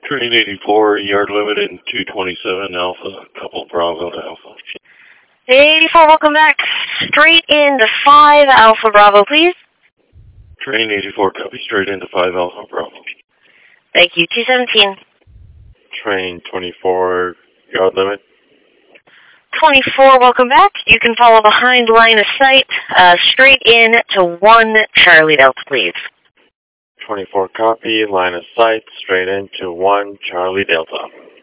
Train 84, yard limit in 227 Alpha, couple Bravo to Alpha. 84, welcome back. Straight into 5 Alpha Bravo, please. Train 84, copy, straight into 5 Alpha Bravo. Thank you, 217. Train 24, yard limit. 24, welcome back. You can follow behind line of sight, straight in to 1 Charlie Delta, please. 24, copy, line of sight, straight into 1 Charlie Delta.